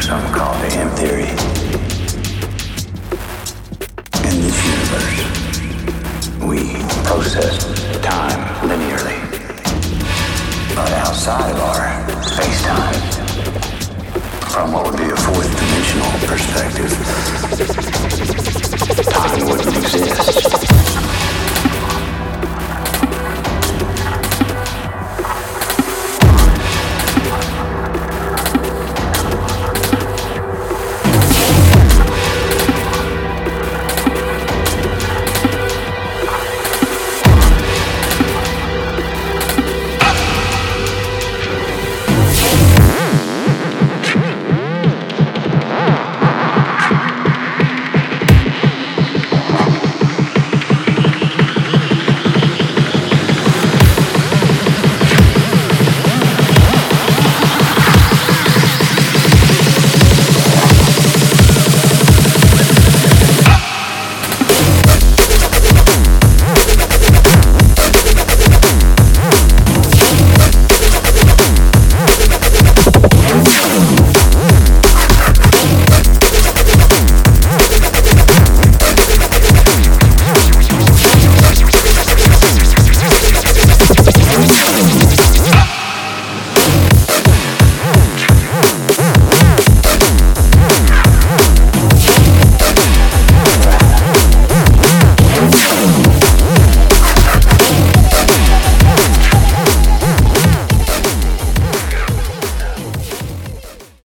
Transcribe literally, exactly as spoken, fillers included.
some call the M theory. In this universe, we process time linearly. But outside of our space-time, from what would be a fourth dimensional perspective, time wouldn't exist.